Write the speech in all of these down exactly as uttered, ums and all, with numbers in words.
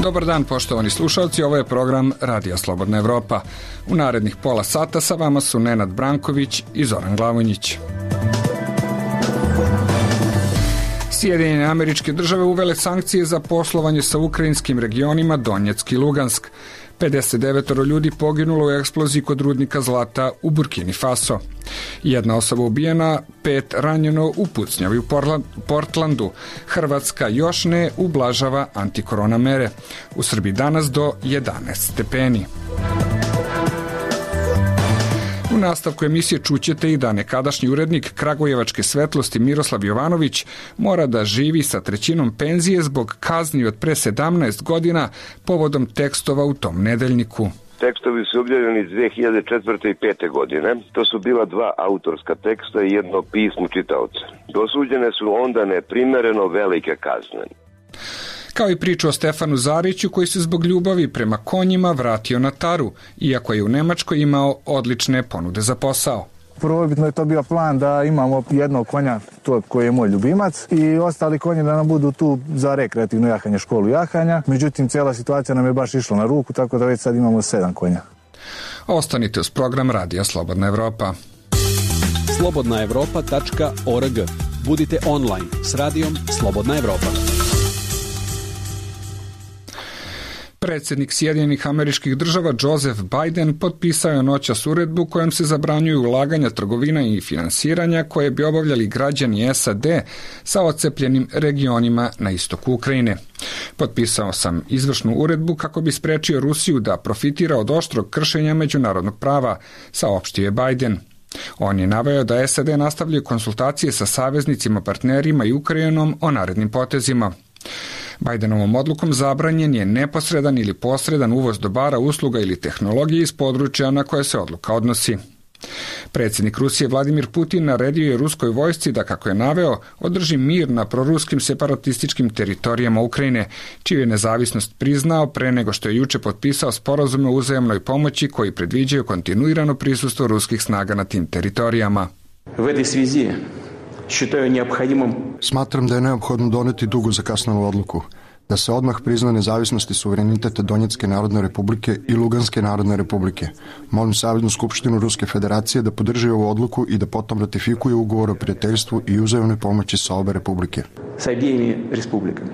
Dobar dan, poštovani slušalci, ovo je program Radija Slobodna Evropa. U narednih pola sata sa vama su Nenad Branković i Zoran Glavonjić. Sjedinjene Američke Države uvele sankcije za poslovanje sa ukrajinskim regionima Donjeck i Lugansk. pedeset devet ljudi poginulo u eksploziji kod rudnika zlata u Burkini Faso. Jedna osoba ubijena, pet ranjeno u pucnjavi u Portlandu. Hrvatska još ne ublažava antikorona mere. U Srbiji danas do jedanaest stepeni. U nastavku emisije čućete i da nekadašnji urednik Kragujevačke svetlosti Miroslav Jovanović mora da živi sa trećinom penzije zbog kazni od pre sedamnaest godina povodom tekstova u tom nedeljniku. Tekstovi su objavljeni dve hiljade četvrte i pete godine. To su bila dva autorska teksta i jedno pismo čitaoca. Dosuđene su onda neprimereno velike kazne. Kao i priču o Stefanu Zariću koji se zbog ljubavi prema konjima vratio na Taru, iako je u Nemačkoj imao odlične ponude za posao. Prvobitno je to bio plan da imamo jednog konja, to koji je moj ljubimac, i ostali konji da nam budu tu za rekreativno jahanje, školu jahanja. Međutim, cijela situacija nam je baš išla na ruku, tako da već sad imamo sedam konja. Ostanite uz program Radija Slobodna Evropa. slobodna evropa tačka org. Budite online s radijom Slobodna Evropa. Predsjednik Sjedinjenih Američkih Država Joseph Biden potpisao je noćas uredbu kojom se zabranjuju ulaganja, trgovina i finansiranja koje bi obavljali građani S A D sa odcepljenim regionima na istoku Ukrajine. Potpisao sam izvršnu uredbu kako bi sprečio Rusiju da profitira od oštrog kršenja međunarodnog prava, saopštio je Biden. On je naveo da S A D nastavljaju konsultacije sa saveznicima, partnerima i Ukrajinom o narednim potezima. Bidenovom odlukom zabranjen je neposredan ili posredan uvoz dobara, usluga ili tehnologije iz područja na koje se odluka odnosi. Predsjednik Rusije Vladimir Putin naredio je ruskoj vojsci da, kako je naveo, održi mir na proruskim separatističkim teritorijama Ukrajine, čiju je nezavisnost priznao pre nego što je juče potpisao sporazume o uzajamnoj pomoći koji predviđaju kontinuirano prisustvo ruskih snaga na tim teritorijama. Smatram da je neophodno doneti dugo zakasnelu odluku, da se odmah prizna nezavisnost i suverenitet Donjecke narodne republike i Luganske narodne republike. Molim Saveznu skupštinu Ruske federacije da podrži ovu odluku i da potom ratifikuje ugovor o prijateljstvu i uzajamnoj pomoći sa obe republike. Sa obijemi republikama.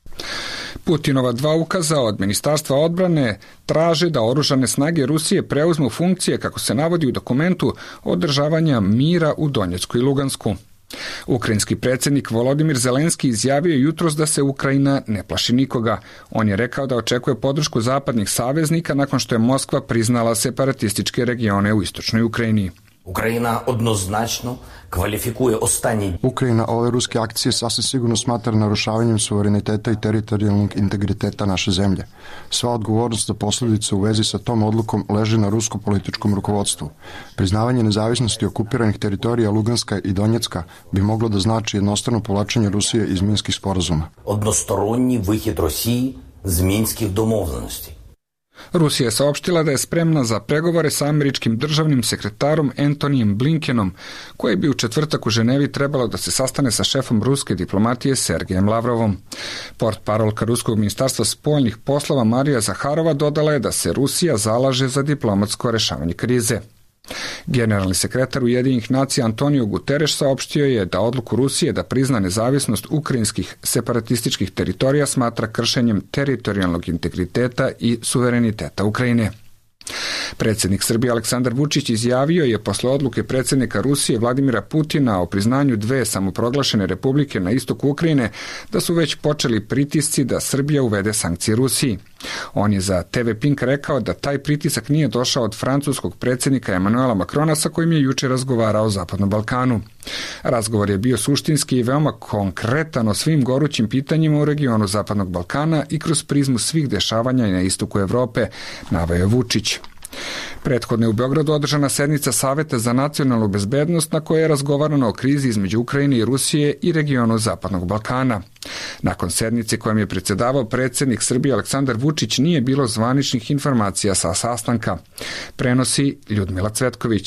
Putinova dva ukaza od Ministarstva odbrane traže da oružane snage Rusije preuzmu funkcije, kako se navodi u dokumentu, održavanja mira u Donjecku i Lugansku. Ukrajinski predsjednik Volodimir Zelenski izjavio jutros da se Ukrajina ne plaši nikoga. On je rekao da očekuje podršku zapadnih saveznika nakon što je Moskva priznala separatističke regione u istočnoj Ukrajini. Ukrajina odnoznačno kvalifikuje ostanji. Ukrajina ove ruske akcije sasvim sigurno smatra narušavanjem suvereniteta i teritorijalnog integriteta naše zemlje. Sva odgovornost za posljedice u vezi sa tom odlukom leži na rusko-političkom rukovodstvu. Priznavanje nezavisnosti okupiranih teritorija Luganska i Donjecka bi moglo da znači jednostrano povlačenje Rusije iz Minskih sporazuma. Odnostoronji vyhod Rusiji iz Minskih domovnosti. Rusija je saopštila da je spremna za pregovore sa američkim državnim sekretarom Antonijem Blinkenom, koji bi u četvrtak u Ženevi trebalo da se sastane sa šefom ruske diplomatije Sergejem Lavrovom. Portparolka Ruskog ministarstva spoljnih poslova Marija Zaharova dodala je da se Rusija zalaže za diplomatsko rešavanje krize. Generalni sekretar Ujedinjenih nacija Antonio Guterres saopštio je da odluku Rusije da prizna nezavisnost ukrajinskih separatističkih teritorija smatra kršenjem teritorijalnog integriteta i suvereniteta Ukrajine. Predsjednik Srbije Aleksandar Vučić izjavio je posle odluke predsjednika Rusije Vladimira Putina o priznanju dve samoproglašene republike na istoku Ukrajine da su već počeli pritisci da Srbija uvede sankcije Rusiji. On je za T V Pink rekao da taj pritisak nije došao od francuskog predsjednika Emanuela Macrona sa kojim je juče razgovarao o Zapadnom Balkanu. Razgovor je bio suštinski i veoma konkretan o svim gorućim pitanjima u regionu Zapadnog Balkana i kroz prizmu svih dešavanja na istoku Evrope, naveo je Vučić. Prethodno je u Beogradu održana sednica Saveta za nacionalnu bezbednost na kojoj je razgovarano o krizi između Ukrajine i Rusije i regionu Zapadnog Balkana. Nakon sednice kojom je predsjedavao predsjednik Srbije Aleksandar Vučić nije bilo zvaničnih informacija sa sastanka. Prenosi Ljudmila Cvetković.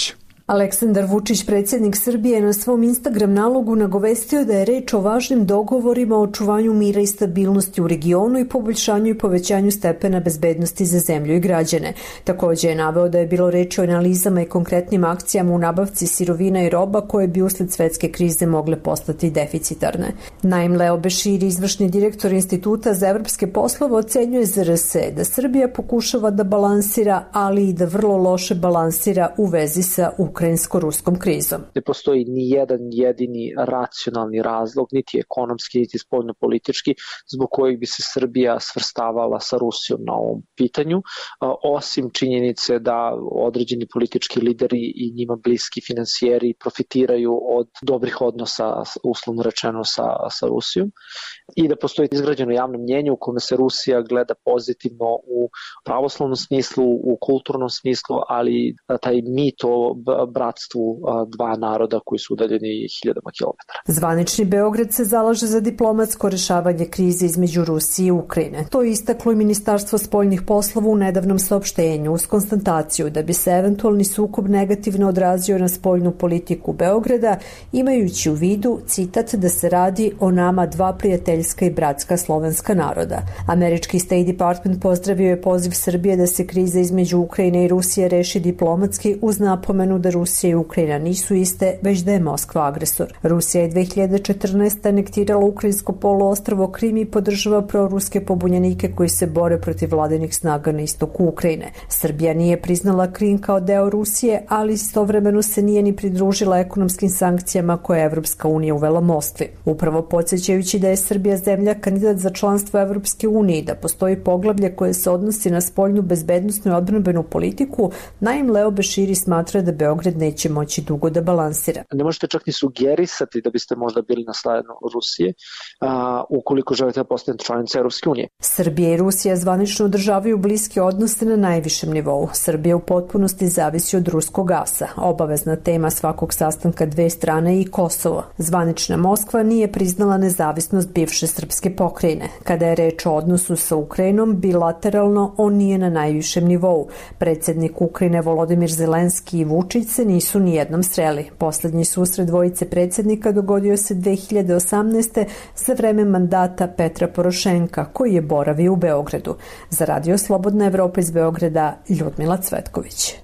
Aleksandar Vučić, predsjednik Srbije, na svom Instagram nalogu nagovestio da je reč o važnim dogovorima o očuvanju mira i stabilnosti u regionu i poboljšanju i povećanju stepena bezbednosti za zemlju i građane. Također je naveo da je bilo reči o analizama i konkretnim akcijama u nabavci sirovina i roba koje bi usled svetske krize mogle postati deficitarne. Naim Leo Beširi, izvršni direktor Instituta za evropske poslove, ocenjuje Z R S da Srbija pokušava da balansira, ali i da vrlo loše balansira u vezi sa ukrajinsko-ruskom krizom. Ne postoji ni jedan jedini racionalni razlog, niti ekonomski, niti spoljno-politički, zbog kojeg bi se Srbija svrstavala sa Rusijom na ovom pitanju, osim činjenice da određeni politički lideri i njima bliski finansijeri profitiraju od dobrih odnosa, uslovno rečeno, sa, sa Rusijom, i da postoji izgrađeno javno mnjenje u kome se Rusija gleda pozitivno u pravoslavnom smislu, u kulturnom smislu, ali taj mit o bratstvu dva naroda koji su udaljeni hiljadama kilometara. Zvanični Beograd se zalaže za diplomatsko rešavanje krize između Rusije i Ukrajine. To je istaklo i Ministarstvo spoljnih poslova u nedavnom saopštenju uz konstataciju da bi se eventualni sukob negativno odrazio na spoljnu politiku Beograda, imajući u vidu, citat, da se radi o nama dva prijateljska i bratska slovenska naroda. Američki State Department pozdravio je poziv Srbije da se kriza između Ukrajine i Rusije reši diplomatski uz napomenu da Rusija i Ukrajina nisu iste, već da je Moskva agresor. Rusija je dve hiljade četrnaeste. anektirala ukrajinsko poluostrvo Krim i podržava proruske pobunjenike koji se bore protiv vladinih snaga na istoku Ukrajine. Srbija nije priznala Krim kao deo Rusije, ali istovremeno se nije ni pridružila ekonomskim sankcijama koje je Evropska unija uvela Moskvi. Upravo podsjećajući da je Srbija zemlja kandidat za članstvo Evropske unije i da postoji poglavlje koje se odnosi na spoljnu bezbednosnu i odbrambenu politiku, Naim Leo Beširi smatra da Beograd neće moći dugo da balansira. Ne možete čak ni sugerisati da biste možda bili na strani Rusije a, ukoliko želite da postanete članica Evropske unije. Srbija i Rusija zvanično održavaju bliske odnose na najvišem nivou. Srbija u potpunosti zavisi od ruskog gasa. Obavezna tema svakog sastanka dve strane i Kosovo. Zvanična Moskva nije priznala nezavisnost bivše srpske pokrajine. Kada je reč o odnosu sa Ukrajinom, bilateralno on nije na najvišem nivou. Predsjednik Ukrajine Volodimir Zelenski i Vučić se nisu ni jednom sreli. Poslednji susret dvojice predsjednika dogodio se dve hiljade osamnaeste. za vreme mandata Petra Porošenka, koji je boravio u Beogradu. Za Radio Slobodna Evropa iz Beograda, Ljudmila Cvetković.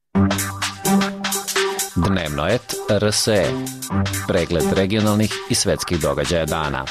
Dnevno et R S E. Pregled regionalnih i svetskih događaja dana.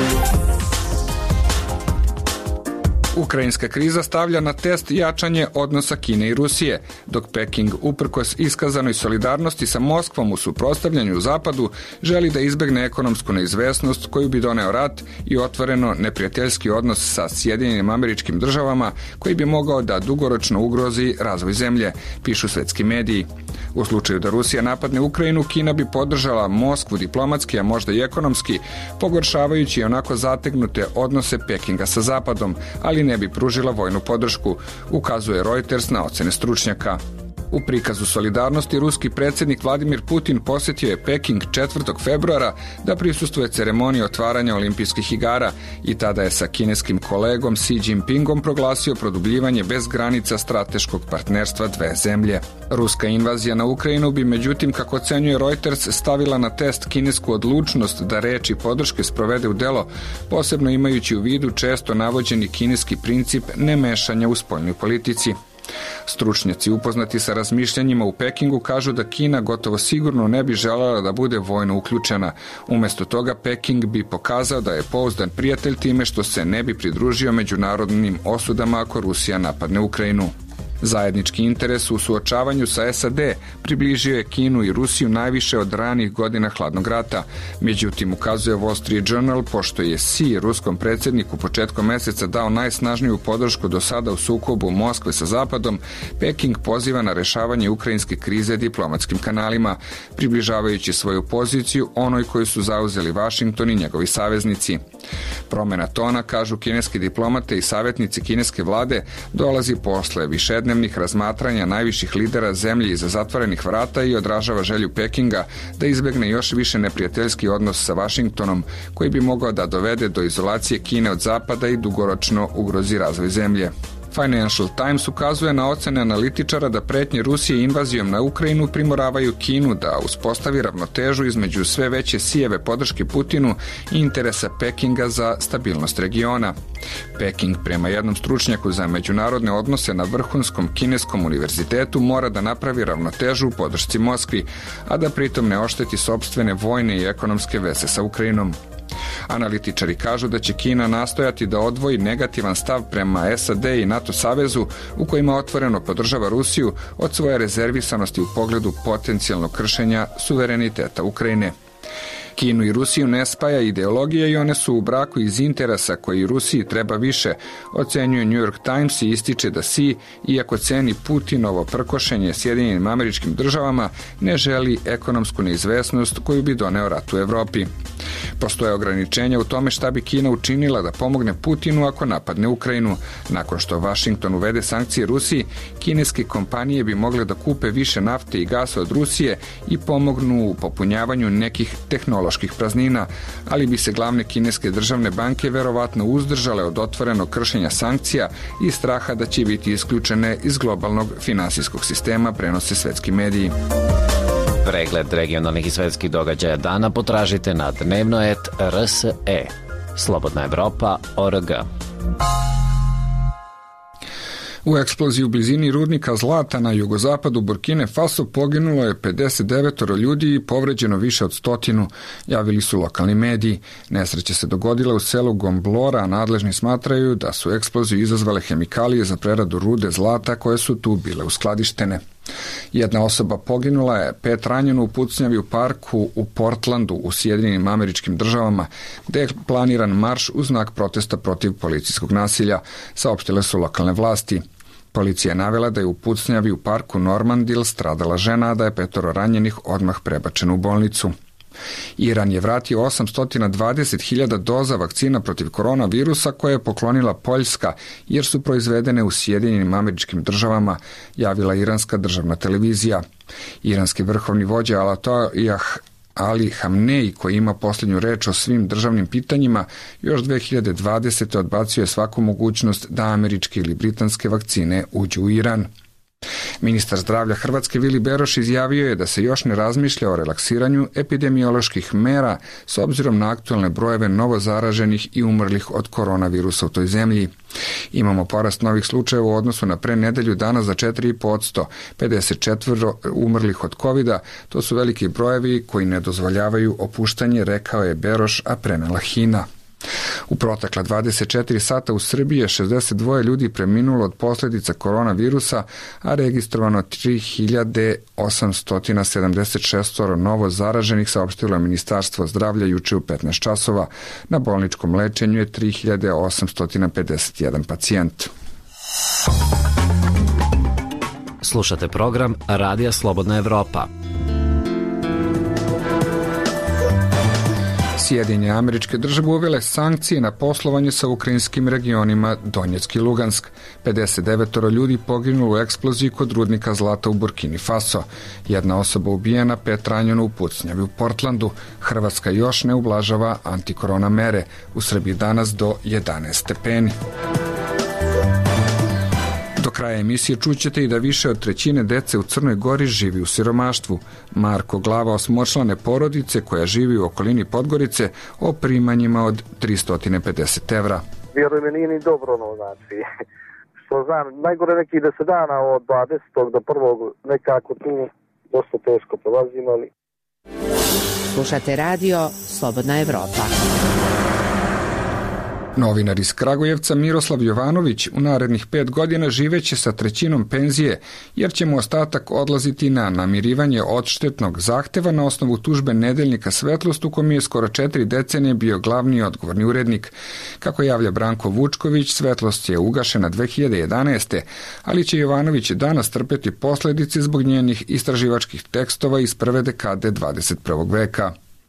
Ukrajinska kriza stavlja na test jačanje odnosa Kine i Rusije, dok Peking, uprkos iskazanoj solidarnosti sa Moskvom u suprotstavljanju u Zapadu, želi da izbegne ekonomsku neizvesnost koju bi doneo rat i otvoreno neprijateljski odnos sa Sjedinjenim Američkim Državama koji bi mogao da dugoročno ugrozi razvoj zemlje, pišu svetski mediji. U slučaju da Rusija napadne Ukrajinu, Kina bi podržala Moskvu diplomatski, a možda i ekonomski, pogoršavajući onako zategnute odnose Pekinga sa Zapadom, ali ne bi pružila vojnu podršku, ukazuje Reuters na ocene stručnjaka. U prikazu solidarnosti ruski predsjednik Vladimir Putin posjetio je Peking četvrtog februara da prisustvuje ceremoniji otvaranja olimpijskih igara i tada je sa kineskim kolegom Xi Jinpingom proglasio produbljivanje bez granica strateškog partnerstva dve zemlje. Ruska invazija na Ukrajinu bi, međutim, kako ocenjuje Reuters, stavila na test kinesku odlučnost da reči podrške sprovede u delo, posebno imajući u vidu često navođeni kineski princip nemešanja u spoljnoj politici. Stručnjaci upoznati sa razmišljanjima u Pekingu kažu da Kina gotovo sigurno ne bi željela da bude vojno uključena. Umjesto toga Peking bi pokazao da je pouzdan prijatelj time što se ne bi pridružio međunarodnim osudama ako Rusija napadne Ukrajinu. Zajednički interes u suočavanju sa S A D približio je Kinu i Rusiju najviše od ranih godina hladnog rata. Međutim, ukazuje Wall Street Journal, pošto je Xi ruskom predsjedniku početkom mjeseca dao najsnažniju podršku do sada u sukobu Moskve sa Zapadom, Peking poziva na rešavanje ukrajinske krize diplomatskim kanalima, približavajući svoju poziciju onoj koju su zauzeli Vašington i njegovi saveznici. Promjena tona, kažu kineski diplomate i savjetnici kineske vlade, dolazi posle višednevnih razmatranja najviših lidera zemlje iza zatvorenih vrata i odražava želju Pekinga da izbegne još više neprijateljski odnos sa Vašingtonom, koji bi mogao da dovede do izolacije Kine od Zapada i dugoročno ugrozi razvoj zemlje. Financial Times ukazuje na ocene analitičara da pretnje Rusije invazijom na Ukrajinu primoravaju Kinu da uspostavi ravnotežu između sve veće sijeve podrške Putinu i interesa Pekinga za stabilnost regiona. Peking, prema jednom stručnjaku za međunarodne odnose na vrhunskom kineskom univerzitetu, mora da napravi ravnotežu u podršci Moskvi, a da pritom ne ošteti sopstvene vojne i ekonomske veze sa Ukrajinom. Analitičari kažu da će Kina nastojati da odvoji negativan stav prema S A D i NATO savezu, u kojima otvoreno podržava Rusiju, od svoje rezervisanosti u pogledu potencijalnog kršenja suvereniteta Ukrajine. Kinu i Rusiju ne spaja ideologija i one su u braku iz interesa koji Rusiji treba više, ocenjuje New York Times i ističe da Xi, iako ceni Putinovo prkošenje Sjedinjenim Američkim Državama, ne želi ekonomsku neizvesnost koju bi doneo rat u Evropi. Postoje ograničenja u tome šta bi Kina učinila da pomogne Putinu ako napadne Ukrajinu. Nakon što Washington uvede sankcije Rusiji, kineske kompanije bi mogle da kupe više nafte i gasa od Rusije i pomognu u popunjavanju nekih tehnoloških praznina, ali bi se glavne kineske državne banke verovatno uzdržale od otvorenog kršenja sankcija i straha da će biti isključene iz globalnog finansijskog sistema, prenose svetski mediji. Pregled regionalnih i svetskih događaja dana potražite na dnevnoet R S E. Slobodna Evropa tačka org. U eksploziji u blizini rudnika zlata na jugozapadu Burkine Faso poginulo je pedeset devet ljudi i povređeno više od stotinu, javili su lokalni mediji. Nesreća se dogodila u selu Gomblora, a nadležni smatraju da su eksploziju izazvale hemikalije za preradu rude zlata koje su tu bile uskladištene. Jedna osoba poginula je, pet ranjeno u pucnjavi u parku u Portlandu u Sjedinjenim Američkim Državama, gde je planiran marš u znak protesta protiv policijskog nasilja, saopštile su lokalne vlasti. Policija je navela da je u pucnjavi u parku Normandil stradala žena, a da je petoro ranjenih odmah prebačeno u bolnicu. Iran je vratio osamsto dvadeset hiljada doza vakcina protiv koronavirusa koje je poklonila Poljska, jer su proizvedene u Sjedinjenim Američkim Državama, javila iranska državna televizija. Iranski vrhovni vođa Ajatollah Ali Hamnej, koji ima posljednju reč o svim državnim pitanjima, još dve hiljade dvadesete odbacio je svaku mogućnost da američke ili britanske vakcine uđu u Iran. Ministar zdravlja Hrvatske Vili Beroš izjavio je da se još ne razmišlja o relaksiranju epidemioloških mera s obzirom na aktualne brojeve novozaraženih i umrlih od koronavirusa u toj zemlji. Imamo porast novih slučajeva u odnosu na pre nedelju dana za četiri i po posto, pedeset četiri umrlih od kovida, to su veliki brojevi koji ne dozvoljavaju opuštanje, rekao je Beroš, a prenela Hina. U protekla dvadeset četiri sata u Srbiji je šezdeset dva ljudi preminulo od posljedica koronavirusa, a registrovano tri hiljade osamsto sedamdeset šest novo zaraženih, saopštilo je Ministarstvo zdravlja juče u petnaest časova. Na bolničkom lečenju je tri hiljade osamsto pedeset jedan pacijent. Slušate program Radija Slobodna Evropa. Sjedinjene Američke Države uvele sankcije na poslovanje sa ukrajinskim regionima Donjeck i Lugansk. pedeset devet ljudi poginulo u eksploziji kod rudnika zlata u Burkini Faso. Jedna osoba ubijena, pet ranjeno u pucnjavi u Portlandu. Hrvatska još ne ublažava antikorona mere. U Srbiji danas do jedanaest stepeni. Do kraja emisije čućete i da više od trećine dece u Crnoj Gori živi u siromaštvu. Marko Glava osmočlane porodice koja živi u okolini Podgorice o primanjima od tristo pedeset evra. Vjeruj mi, nije ni dobro, no, znači, što znam, najgore nekih deset dana od dvadesetog do prvog nekako tu dosta teško prolazim, ali... Slušate radio Slobodna Evropa. Novinar iz Kragujevca Miroslav Jovanović u narednih pet godina živeće sa trećinom penzije, jer će mu ostatak odlaziti na namirivanje odštetnog zahteva na osnovu tužbe nedeljnika Svetlost, u kom je skoro četiri decenije bio glavni i odgovorni urednik. Kako javlja Branko Vučković, Svetlost je ugašena dve hiljade jedanaeste. ali će Jovanović danas trpeti posljedice zbog njenih istraživačkih tekstova iz prve dekade dvadeset prvog veka.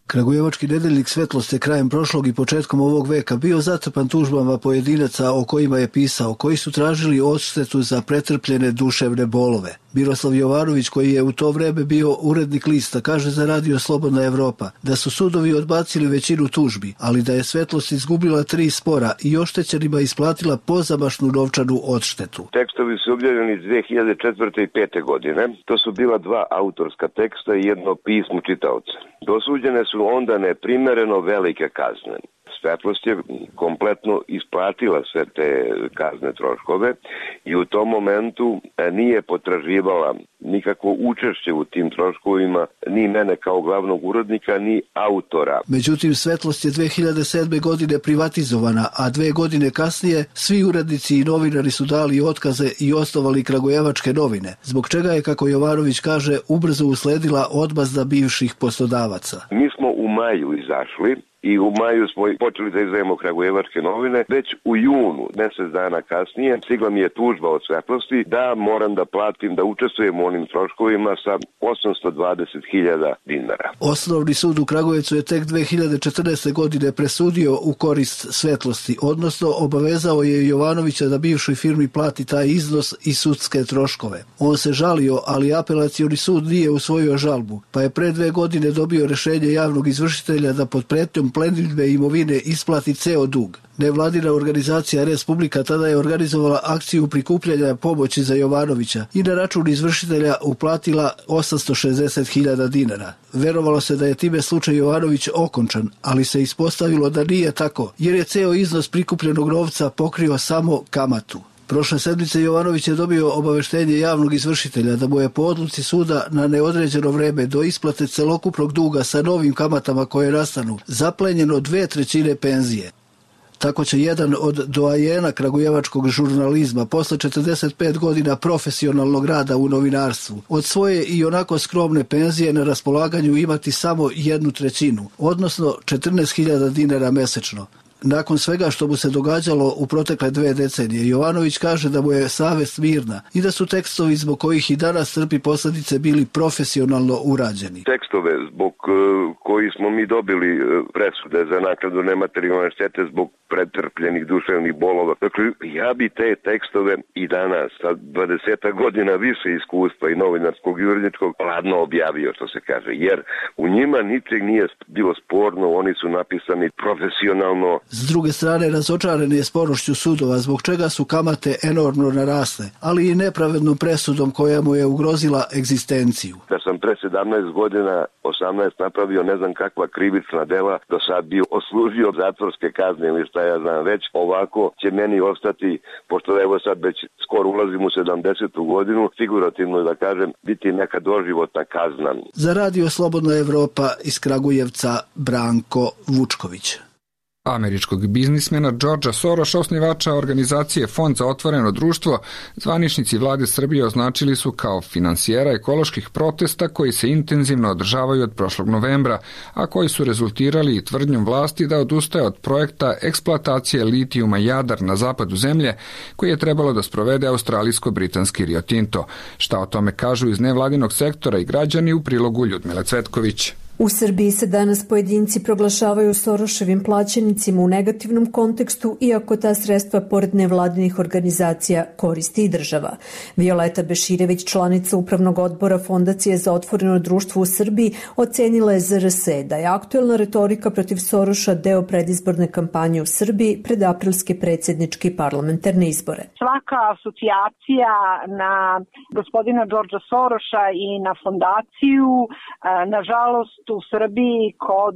Kragujevački nedeljnik Svetlost je krajem prošlog i početkom ovog veka bio zatrpan tužbama pojedinaca o kojima je pisao, koji su tražili odštetu za pretrpljene duševne bolove. Miroslav Jovanović, koji je u to vreme bio urednik lista, kaže za Radio Slobodna Evropa da su sudovi odbacili većinu tužbi, ali da je Svetlost izgubila tri spora i oštećenima isplatila pozamašnu novčanu odštetu. Tekstovi su objavljeni dve hiljade četvrte i pete godine. To su bila dva autorska teksta i jedno pismo čitaoca. Dosuđene su onda neprimereno velike kazne. Svetlost je kompletno isplatila sve te kazne troškove i u tom momentu nije potraživala nikakvo učešće u tim troškovima, ni mene kao glavnog urednika, ni autora. Međutim, Svetlost je dve hiljade sedme. godine privatizovana, a dve godine kasnije svi urednici i novinari su dali otkaze i osnovali Kragujevačke novine, zbog čega je, kako Jovanović kaže, ubrzo usledila odmazda bivših poslodavaca. Mi smo u maju izašli i u maju smo počeli da izdajemo Kragujevačke novine. Već u junu, mjesec dana kasnije, stigla mi je tužba od Svetlosti da moram da platim, da učestvujem u onim troškovima sa osamsto dvadeset hiljada dinara. Osnovni sud u Kragujevcu je tek dve hiljade četrnaeste. godine presudio u korist Svetlosti, odnosno obavezao je Jovanovića da bivšoj firmi plati taj iznos i sudske troškove. On se žalio, ali apelacioni sud nije usvojio žalbu, pa je pre dve godine dobio rešenje javnog izvršitelja da pod pretnjom plenidbe imovine isplati ceo dug. Nevladina organizacija Respublika tada je organizovala akciju prikupljanja pomoći za Jovanovića i na račun izvršitelja uplatila osamsto šezdeset hiljada dinara. Verovalo se da je time slučaj Jovanović okončan, ali se ispostavilo da nije tako, jer je ceo iznos prikupljenog novca pokrio samo kamatu. Prošle sedmice Jovanović je dobio obaveštenje javnog izvršitelja da mu je po odluci suda na neodređeno vreme do isplate celokupnog duga sa novim kamatama koje nastanu zaplenjeno dve trećine penzije. Tako će jedan od doajena kragujevačkog žurnalizma posle četrdeset pet godina profesionalnog rada u novinarstvu od svoje i onako skromne penzije na raspolaganju imati samo jednu trećinu, odnosno četrnaest hiljada dinara mesečno. Nakon svega što mu se događalo u protekle dve decenije, Jovanović kaže da mu je savest mirna i da su tekstovi zbog kojih i danas trpi posljedice bili profesionalno urađeni. Tekstove zbog koji smo mi dobili presude za naknadu nematerijalne štete zbog pretrpljenih duševnih bolova. Dakle, ja bi te tekstove i danas, sa dvadeset godina više iskustva i novinarskog i uredničkog, ladno objavio, što se kaže, jer u njima ničeg nije bilo sporno, oni su napisani profesionalno. S druge strane, razočaran je sporošću sudova, zbog čega su kamate enormno narasle, ali i nepravednom presudom koja mu je ugrozila egzistenciju. Da sam pre sedamnaest godina, osamnaest napravio ne znam kakva krivična dela, do sad bi oslužio zatvorske kazne ili šta ja znam već, ovako će meni ostati, pošto evo sad već skoro ulazim u sedamdesetu godinu, figurativno da kažem, biti neka doživotna kazna. Za Radio Slobodna Evropa iz Kragujevca, Branko Vučković. Američkog biznismena Georgea Sorosa, osnivača organizacije Fond za otvoreno društvo, zvaničnici vlade Srbije označili su kao finansijera ekoloških protesta koji se intenzivno održavaju od prošlog novembra, a koji su rezultirali i tvrdnjom vlasti da odustaje od projekta eksploatacije litijuma Jadar na zapadu zemlje, koji je trebalo da sprovede australijsko-britanski Rio Tinto. Šta o tome kažu iz nevladinog sektora i građani u prilogu Ljudmile Cvetković. U Srbiji se danas pojedinci proglašavaju Soroševim plaćenicima u negativnom kontekstu, iako ta sredstva pored nevladinih organizacija koristi i država. Violeta Beširević, članica Upravnog odbora Fondacije za otvoreno društvo u Srbiji, ocenila je Z R S da je aktuelna retorika protiv Soroša deo predizborne kampanje u Srbiji pred aprilske predsjedničke i parlamentarne izbore. Svaka asocijacija na gospodina Georgea Soroša i na fondaciju, nažalost, u Srbiji kod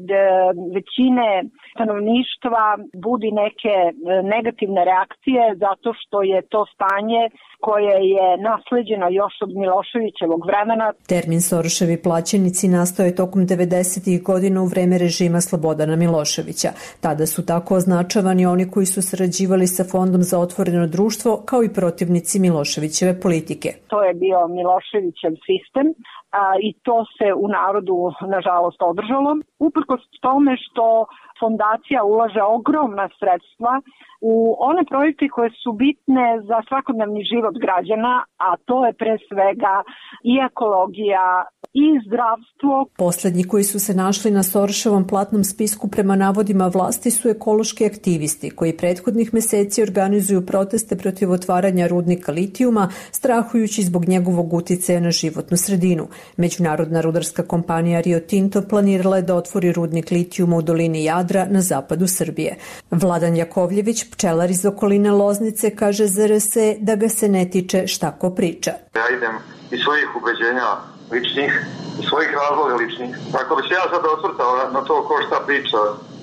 većine stanovništva budi neke negativne reakcije zato što je to stanje koje je nasleđeno još od Miloševićevog vremena. Termin Soroševi plaćenici nastao je tokom devedesetih godina u vreme režima Slobodana Miloševića. Tada su tako označavani oni koji su sarađivali sa Fondom za otvoreno društvo kao i protivnici Miloševićeve politike. To je bio Miloševićev sistem a, i to se u narodu nažalost održalo. Uprkos tome što fondacija ulaže ogromna sredstva u one projekte koje su bitne za svakodnevni život građana, a to je pre svega i ekologija i zdravstvo. Poslednji koji su se našli na Soroševom platnom spisku prema navodima vlasti su ekološki aktivisti koji prethodnih meseci organizuju proteste protiv otvaranja rudnika litijuma, strahujući zbog njegovog uticaja na životnu sredinu. Međunarodna rudarska kompanija Rio Tinto planirala je da otvori rudnik litijuma u dolini Jadra na zapadu Srbije. Vladan Jakovljević, pčelar iz okoline Loznice, kaže za R S E da ga se ne tiče šta ko priča. Ja idem iz svojih ubeđenja ličnih, iz svojih razloga ličnih. Tako bi se ja sad osvrtao na to ko šta priča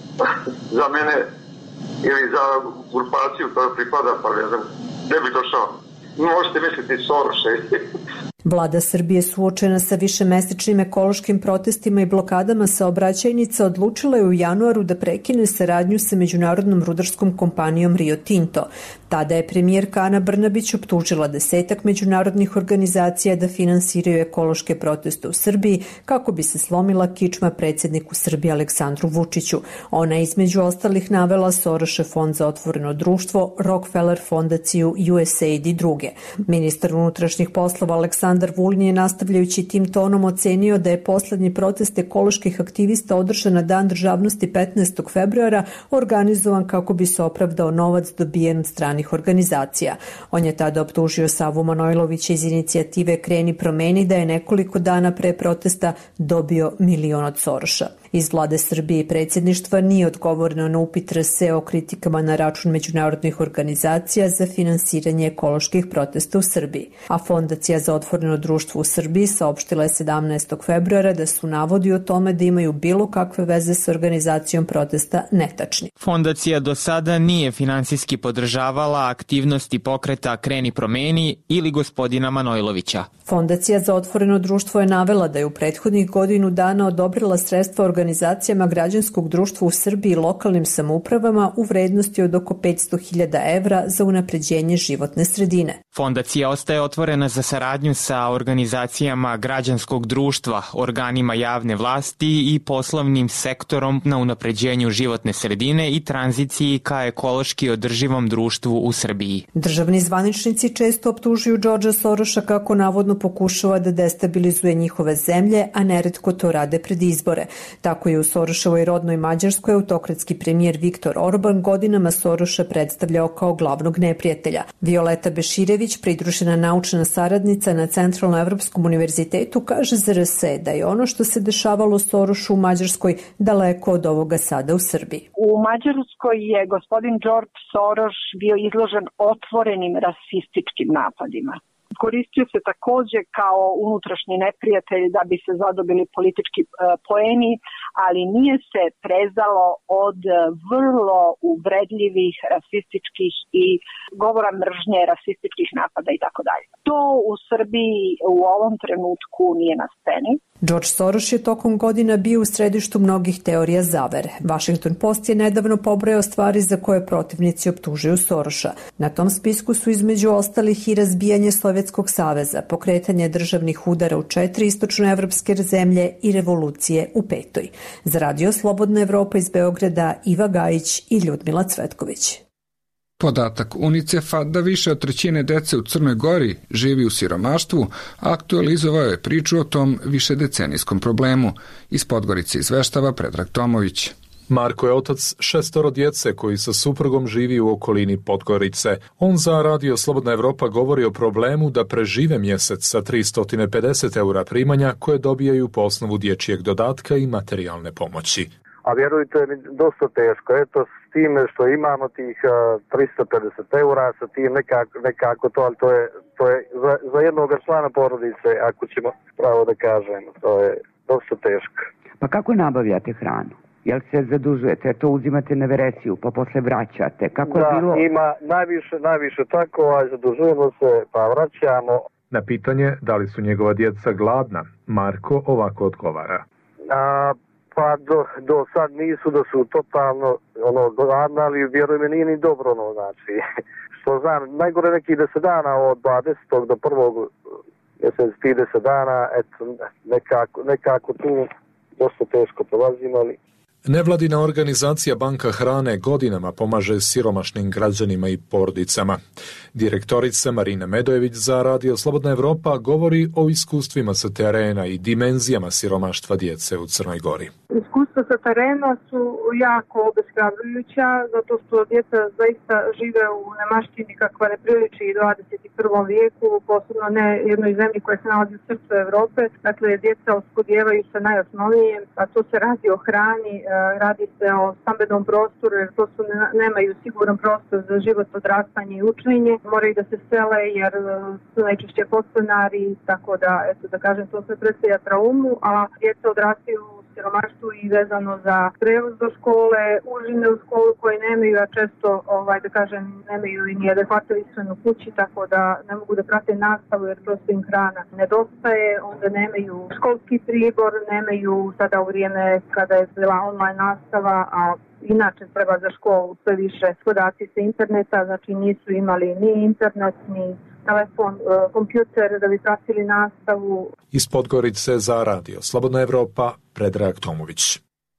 za mene ili za grupaciju koja pripada, pa ne znam, ne bi došao. Možete misliti Soroše. Vlada Srbije suočena sa višemesečnim ekološkim protestima i blokadama saobraćajnica odlučila je u januaru da prekine saradnju sa međunarodnom rudarskom kompanijom Rio Tinto. Tada je premijerka Ana Brnabić optužila desetak međunarodnih organizacija da finansiraju ekološke proteste u Srbiji kako bi se slomila kičma predsjedniku Srbije Aleksandru Vučiću. Ona je između ostalih navela Sorošev fond za otvoreno društvo, Rockefeller fondaciju, U S A I D i druge. Ministar unutrašnjih poslova Aleksandar Vulin je nastavljajući tim tonom ocenio da je poslednji protest ekoloških aktivista održan na Dan državnosti petnaestog februara organizovan kako bi se opravdao novac dobijen od stranih organizacija. On je tada optužio Savu Manojlovića iz inicijative Kreni promeni da je nekoliko dana pre protesta dobio milion od Soroša. Iz vlade Srbije i predsjedništva nije odgovoreno na upit R S E o kritikama na račun međunarodnih organizacija za finansiranje ekoloških protesta u Srbiji. A Fondacija za otvoreno društvo u Srbiji saopštila je sedamnaestog februara da su navodi o tome da imaju bilo kakve veze sa organizacijom protesta netačni. Fondacija do sada nije finansijski podržavala aktivnosti pokreta Kreni promeni ili gospodina Manojlovića. Fondacija za otvoreno društvo je navela da je u prethodnih godinu dana odobrila sredstva organizacijama građanskog društva u Srbiji i lokalnim samoupravama u vrednosti od oko petsto hiljada evra za unapređenje životne sredine. Fondacija ostaje otvorena za saradnju sa organizacijama građanskog društva, organima javne vlasti i poslovnim sektorom na unapređenju životne sredine i tranziciji ka ekološki održivom društvu u Srbiji. Državni zvaničnici često optužuju Đorđa Soroša kako navodno pokušava da destabilizuje njihove zemlje, a neretko to rade pred izbore. Tako je u Soroševoj rodnoj Mađarskoj autokratski premijer Viktor Orban godinama Soroša predstavljao kao glavnog neprijatelja. Violeta Beširević, pridružena naučna saradnica na Centralnoevropskom univerzitetu, kaže za R S E da je ono što se dešavalo Sorošu u Mađarskoj daleko od ovoga sada u Srbiji. U Mađarskoj je gospodin George Soros bio izložen otvorenim rasističkim napadima. Koristio se takođe kao unutrašnji neprijatelj da bi se zadobili politički poeni, ali nije se prezalo od vrlo uvredljivih rasističkih i govora mržnje, rasističkih napada i tako dalje. To u Srbiji u ovom trenutku nije na sceni. George Soros je tokom godina bio u središtu mnogih teorija zavere. Washington Post je nedavno pobrojao stvari za koje protivnici optužuju Soroša. Na tom spisku su između ostalih i razbijanje Sovjetskog saveza, pokretanje državnih udara u četiri istočnoevropske zemlje i revolucije u petoj. Za Radio Slobodna Evropa iz Beograda Iva Gajić i Ljudmila Cvetković. Podatak UNICEF-a da više od trećine dece u Crnoj Gori živi u siromaštvu aktualizovao je priču o tom višedecenijskom problemu. Iz Podgorice izveštava Predrag Tomović. Marko je otac šestoro djece koji sa suprugom živi u okolini Podgorice. On za Radio Slobodna Evropa govori o problemu da prežive mjesec sa tristo pedeset eura primanja koje dobijaju po osnovu dječjeg dodatka i materijalne pomoći. A vjerujte mi, dosta teško. Eto, s time što imamo tih uh, tristo pedeset eura, sa tim nekako, nekako to, ali to je, to je za, za jednog člana porodice, ako ćemo pravo da kažemo, to je dosta teško. Pa kako nabavljate hranu? Jel se zadužujete, to uzimate na veresiju, pa posle vraćate? Kako da, je bilo? ima najviše, najviše tako, a zadužujemo se, pa vraćamo. Na pitanje da li su njegova djeca gladna, Marko ovako odgovara. A, Pa do, do sad nisu da su totalno ono, gladni, ali vjerujem mi nije ni dobro ono, znači, što znam, najgore nekih deset dana od dvadesetog do prvog mjesec, trideset dana, eto, nekako, nekako tu dosta teško prolazimo, ali... Nevladina organizacija Banka hrane godinama pomaže siromašnim građanima i porodicama. Direktorica Marina Medojević za Radio Slobodna Evropa govori o iskustvima sa terena i dimenzijama siromaštva djece u Crnoj Gori. Iskustva sa terena su jako obeshrabrujuća, zato što djeca zaista žive u nemaštini kakva ne priliči i dvadeset prvom vijeku, posebno ne jednoj zemlji koja se nalazi u srcu Evrope. Dakle, djeca oskudijevaju sa najosnovnijem, a to se radi o hrani, radi se o stambenom prostoru, jer to su nemaju siguran prostor za život, odrastanje i učenje. Moraju da se sele jer su najčešće podstanari, tako da, eto da kažem, to sve predstavlja traumu, a djeca odrastaju siromaštvu i vezano za prevoz do škole, užine u školu koje nemaju, a često, ovaj, da kažem, nemaju i ni adekvatnu ishranu u kući, tako da ne mogu da prate nastavu jer prosto im hrana nedostaje, onda nemaju školski pribor, nemaju sada u vrijeme kada je bila online nastava, a inače treba za školu sve više podaci sa interneta, znači nisu imali ni internet, ni telefon, kompjuter da bi pratili nastavu. Iz Podgorice za Radio Slobodna Evropa, Predrag Tomović.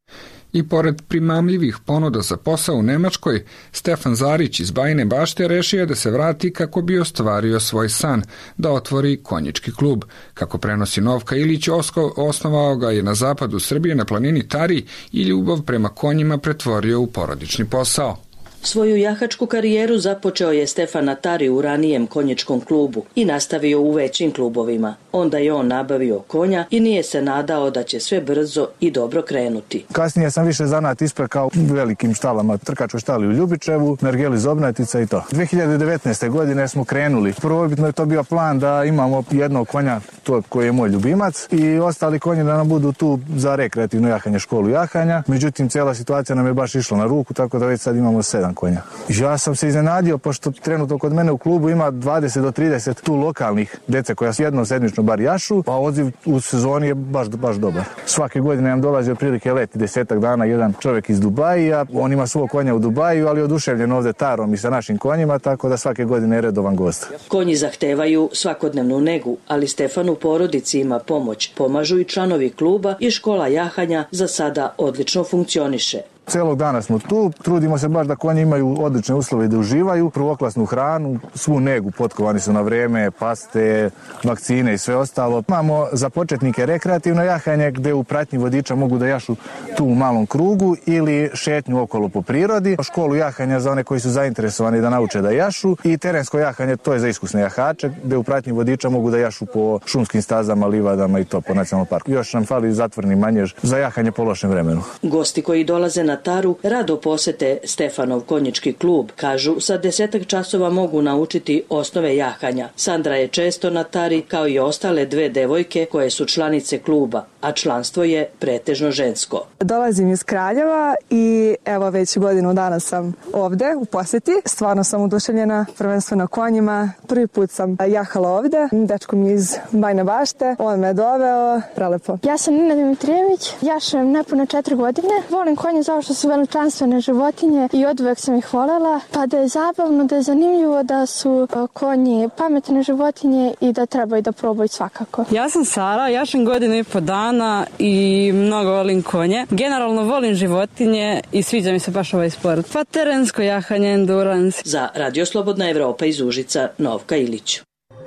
I pored primamljivih ponuda za posao u Nemačkoj, Stefan Zarić iz Bajine Bašte rešio je da se vrati kako bi ostvario svoj san, da otvori konjički klub. Kako prenosi Novka Ilić, osnovao ga je na zapadu Srbije na planini Tari i ljubav prema konjima pretvorio u porodični posao. Svoju jahačku karijeru započeo je Stefan na Tari u ranijem konjičkom klubu i nastavio u većim klubovima. Onda je on nabavio konja i nije se nadao da će sve brzo i dobro krenuti. Kasnije sam više zanat ispekao u velikim štalama, trkačkoj štali u Ljubičevu, Mergeli Zobnatica i to. dve hiljade devetnaeste. godine smo krenuli. Prvobitno je to bio plan da imamo jednog konja, to koji je moj ljubimac, i ostali konji da nam budu tu za rekreativno jahanje, školu jahanja. Međutim, cijela situacija nam je baš išla na ruku, tako da već sad imamo sedam konja. Ja sam se iznenadio, pošto trenutno kod mene u klubu ima dvadeset do trideset tu lokalnih djece koja jednom sedmično bar jašu, a odziv u sezoni je baš, baš dobar. Svake godine nam dolazi otprilike leti desetak dana jedan čovjek iz Dubajija, on ima svog konja u Dubaju, ali oduševljen ovdje Tarom i sa našim konjima, tako da svake godine je redovan gost. Konji zahtevaju svakodnevnu negu, ali Stefan u porodici ima pomoć. Pomažu i članovi kluba i škola jahanja za sada odlično funkcioniše. Celog dana smo tu, trudimo se baš da konji imaju odlične uslove da uživaju, prvoklasnu hranu, svu negu, potkovani su na vrijeme, paste, vakcine i sve ostalo. Imamo za početnike rekreativno jahanje gdje u pratnji vodiča mogu da jašu tu u malom krugu ili šetnju okolo po prirodi. Školu jahanja za one koji su zainteresovani da nauče da jašu i terensko jahanje, to je za iskusne jahače gdje u pratnji vodiča mogu da jašu po šumskim stazama, livadama i to po nacionalnom parku. Još nam fali zatvorni manjež za jahanje po lošem vremenu. Gosti koji dolaze na Taru rado posete Stefanov konjički klub. Kažu, sa desetak časova mogu naučiti osnove jahanja. Sandra je često na Tari, kao i ostale dve devojke koje su članice kluba, a članstvo je pretežno žensko. Dolazim iz Kraljeva i evo već godinu dana sam ovde u posjeti. Stvarno sam oduševljena, prvenstveno konjima. Prvi put sam jahala ovde, dečko mi iz Bajne Bašte, on me doveo, prelepo. Ja sam Nina Dimitrijević, jašem nepune četiri godine. Volim konje zato što su veličanstvene životinje i oduvek sam ih volela, pa da je zabavno, da je zanimljivo, da su konji pametne životinje i da trebaju da probaju svakako. Ja sam Sara, jašem godinu i po dana i mnogo volim konje. Generalno volim životinje i sviđa mi se baš ovaj sport. Pa terensko jahanje, endurance. Za Radio Slobodna Evropa iz Užica, Novka Ilić.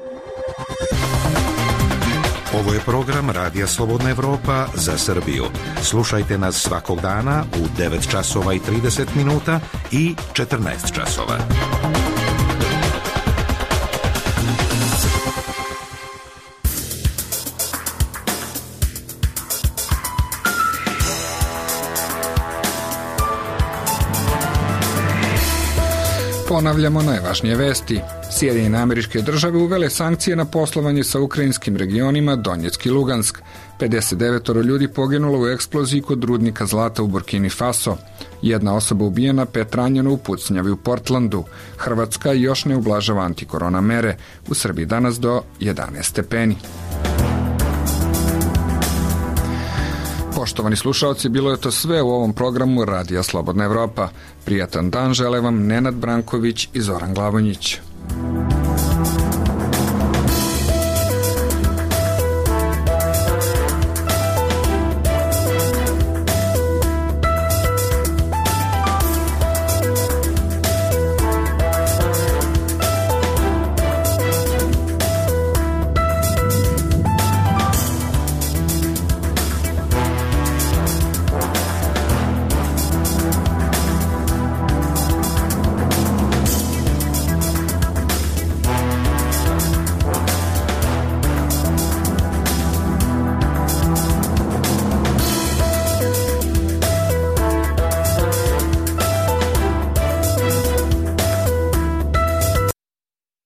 Ovo je program Radija Slobodna Evropa za Srbiju. Slušajte nas svakog dana u devet časova i trideset minuta i četrnaest časova. Ponavljamo najvažnije vesti. Sjedinjene Američke Države uvele sankcije na poslovanje sa ukrajinskim regionima Donjeck i Lugansk. pedeset devet ljudi poginulo u eksploziji kod rudnika zlata u Burkini Faso. Jedna osoba ubijena, pet ranjeno u pucnjavi u Portlandu. Hrvatska još ne ublažava antikorona mere. U Srbiji danas do jedanaest stepeni. Poštovani slušalci, bilo je to sve u ovom programu Radija Slobodna Evropa. Prijatan dan žele vam Nenad Branković i Zoran Glavonjić.